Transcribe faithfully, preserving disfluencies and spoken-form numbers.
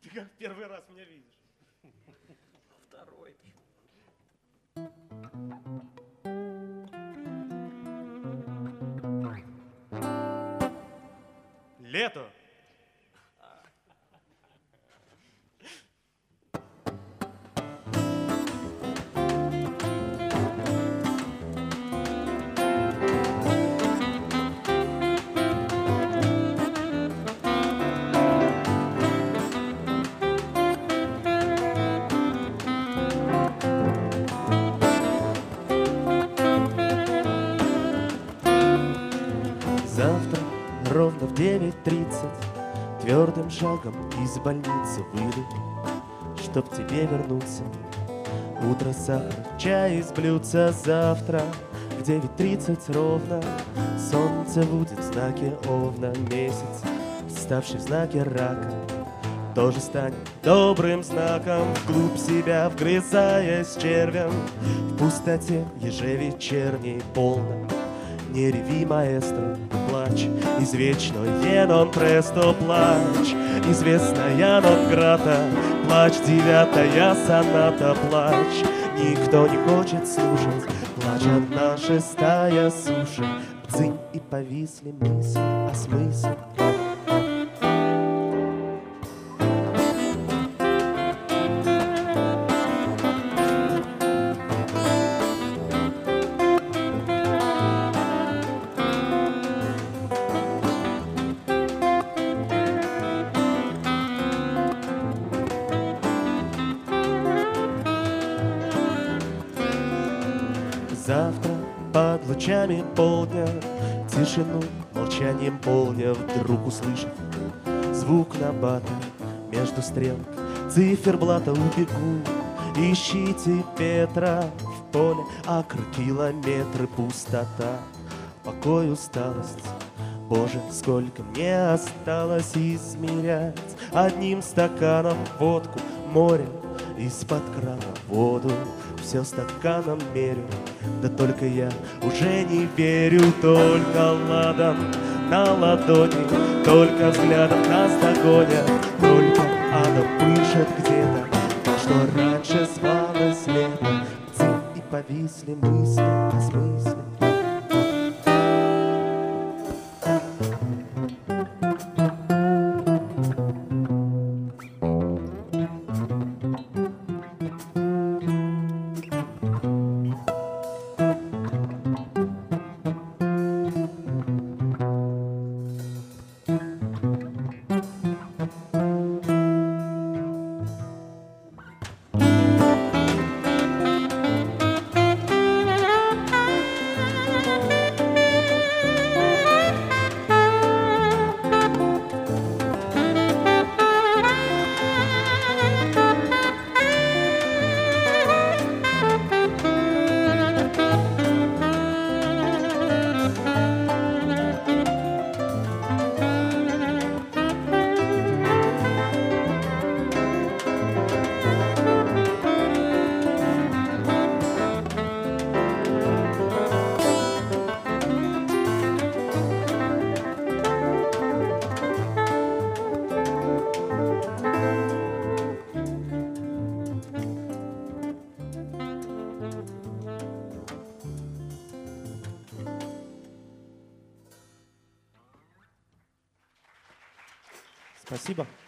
Ты как первый раз меня видишь? Второй. Лето. Завтра ровно в девять тридцать твердым шагом из больницы выйду, чтоб тебе вернуться. Утро, сахар, чай из блюдца. Завтра в девять тридцать ровно солнце будет в знаке Овна. Месяц, ставший в знаке Рака, тоже станет добрым знаком. Вглубь себя вгрызаясь червем, в пустоте ежевечерней полно. Не реви, маэстро, плачь, извечное нон престо, плачь, известная нон грата, плачь, девятая соната, плачь, никто не хочет слушать, плачь, одна шестая суши, бдзынь, и повисли мысли о смысле. Завтра под лучами полдня тишину молчанием полня вдруг услышав звук набата между стрелок циферблата убегу. Ищите Петра в поле, акр, километры, пустота, покой, усталость. Боже, сколько мне осталось измерять одним стаканом водку, море из-под крана воду. Все стаканом мерю, да только я уже не верю. Только ладом на ладони, только взглядом нас догонят, только ада пышет где-то то, что раньше звалось лето. Цинь, и повисли мысли о смысле. Спасибо.